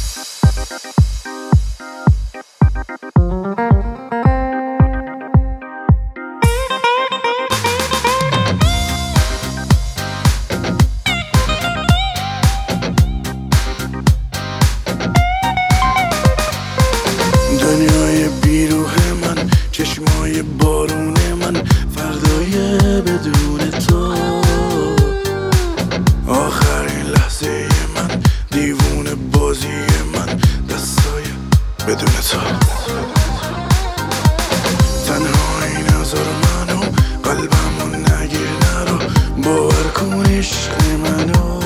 دنیای بیروح من، چشمای بارون من، فردای بدون تو. آخرین لحظه من، دیوونه بازی من، دستای بدون تو. تنهایی نذار منو، قلبمو نگیر نرو، باور کن عشق منو.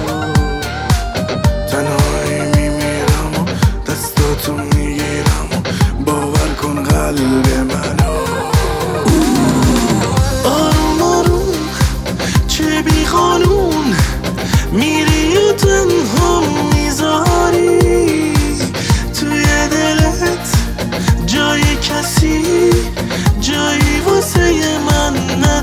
تنهایی میمیرم و دستاتو میگیرم و باور کن قلب منو. آروم آروم چه بی قانون میری و تنها میذاری توی دلت جای کسی، جایی واسه من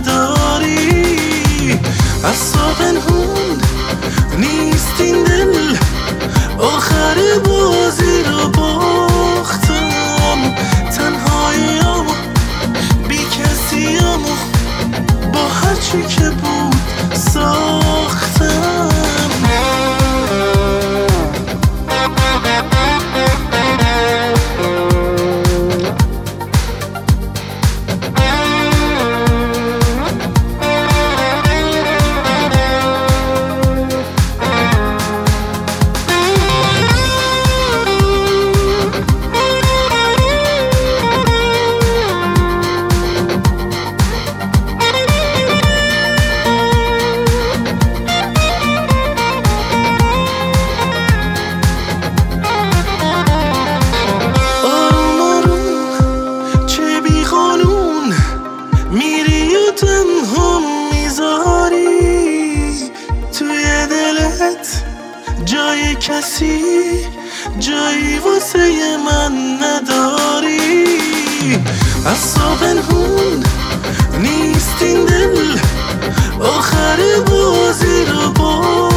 نداری. اصلا پنهون نیست این دل، آخر بازی رو باختم. تنهاییم بی کسیم با هرچی که بود ساختم. میری و تنها میذاری توی دلت جای کسی، جایی واسه من نداری. اصلا پنهون نیست این دل، آخر بازی رو